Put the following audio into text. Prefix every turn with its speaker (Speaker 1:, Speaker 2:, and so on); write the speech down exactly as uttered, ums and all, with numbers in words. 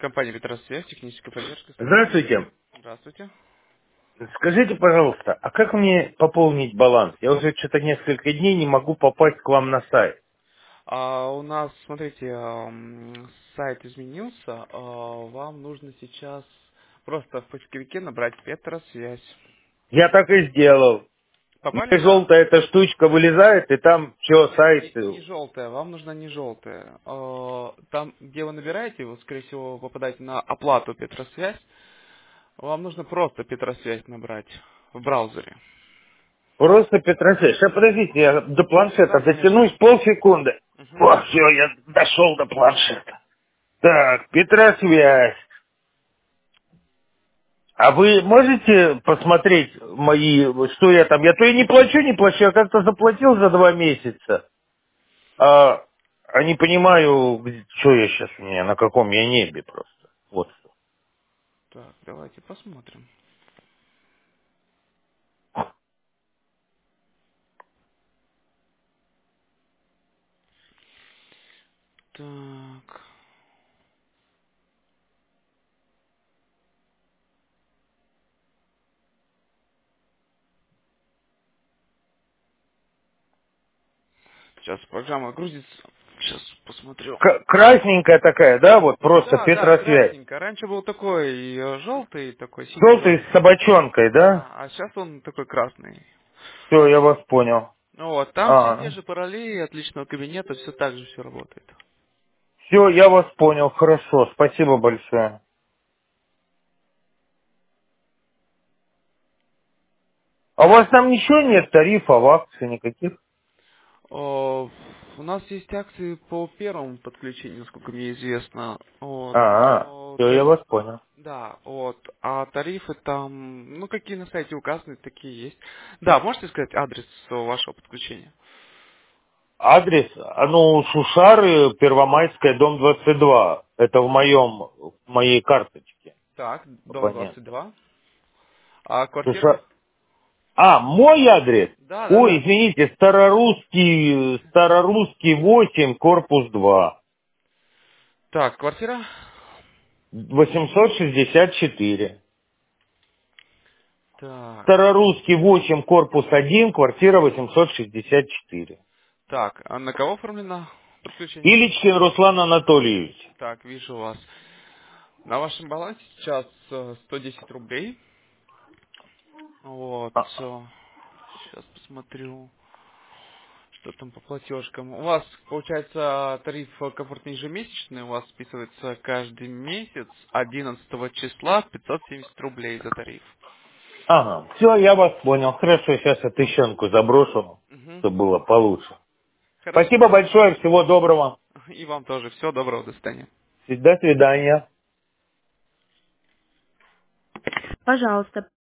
Speaker 1: Компания «Петросвязь», техническая поддержка.
Speaker 2: Здравствуйте.
Speaker 1: Здравствуйте.
Speaker 2: Скажите, пожалуйста, а как мне пополнить баланс? Я уже что-то несколько дней не могу попасть к вам на сайт.
Speaker 1: А у нас, смотрите, ам, сайт изменился. а, Вам нужно сейчас просто в поисковике набрать «Петросвязь».
Speaker 2: Я так и сделал.
Speaker 1: Попали,
Speaker 2: И
Speaker 1: да?
Speaker 2: желтая эта штучка вылезает, и там все, сайт.
Speaker 1: Не, не желтая, вам нужна не желтая. А, Там, где вы набираете, вы, скорее всего, попадаете на оплату «Петросвязь». Вам нужно просто «Петросвязь» набрать в браузере.
Speaker 2: Просто Петросвязь. Сейчас подождите, я до планшета
Speaker 1: Да, конечно.
Speaker 2: дотянусь полсекунды.
Speaker 1: Мгм.
Speaker 2: О, все, я дошел до планшета. Так, Петросвязь. А вы можете посмотреть мои, что я там? Я то и не плачу, не плачу, я как-то заплатил за два месяца. А, а не понимаю, где- что я сейчас у меня, на каком я небе просто. Вот что.
Speaker 1: Так, давайте посмотрим. Так. Сейчас программа грузится. Сейчас посмотрю.
Speaker 2: К- красненькая такая, да, вот просто
Speaker 1: Да, да,
Speaker 2: Петросвязь.
Speaker 1: красненько. Раньше был такой э, желтый, такой
Speaker 2: Желтый
Speaker 1: синий-желтый.
Speaker 2: с собачонкой, да?
Speaker 1: Да, а сейчас он такой красный.
Speaker 2: Все, я вас понял.
Speaker 1: Ну вот, там все те
Speaker 2: А,
Speaker 1: же пароли от личного кабинета, все так же все работает.
Speaker 2: все, я вас понял, хорошо, спасибо большое. А у вас там ничего нет, тарифов, акций никаких?
Speaker 1: О, у нас есть акции по первому подключению, насколько мне известно. Вот,
Speaker 2: А,
Speaker 1: но
Speaker 2: все, я
Speaker 1: тариф,
Speaker 2: вас понял.
Speaker 1: да, вот, а тарифы там, ну какие на сайте указаны, такие есть. Да, можете сказать адрес вашего подключения?
Speaker 2: Адрес, а ну, Шушары, Первомайская, дом двадцать два. Это в моем, в моей карточке
Speaker 1: Так, дом двадцать
Speaker 2: абонента.
Speaker 1: два. А квартира?
Speaker 2: Шуша... А, мой адрес?
Speaker 1: Да, да,
Speaker 2: Ой,
Speaker 1: да.
Speaker 2: извините, Старорусский, Старорусский восемь, корпус два.
Speaker 1: Так, квартира?
Speaker 2: восемьсот шестьдесят четыре.
Speaker 1: Так,
Speaker 2: Старорусский восемь, корпус один, квартира восемьсот шестьдесят четыре.
Speaker 1: так, а на кого оформлено подключение?
Speaker 2: Иличкин Руслан Анатольевич.
Speaker 1: Так, вижу вас. На вашем балансе сейчас э, сто десять рублей. Вот.
Speaker 2: А,
Speaker 1: Сейчас посмотрю, что там по платежкам. У вас, получается, тариф комфортный ежемесячный, у вас списывается каждый месяц одиннадцатого числа пятьсот семьдесят рублей за тариф.
Speaker 2: ага, все, я вас понял. Хорошо, сейчас я тыщенку заброшу,
Speaker 1: Мгм.
Speaker 2: чтобы было получше.
Speaker 1: Хорошо.
Speaker 2: Спасибо большое, всего доброго.
Speaker 1: И вам тоже. Всего доброго. До свидания.
Speaker 2: До свидания.
Speaker 1: Пожалуйста.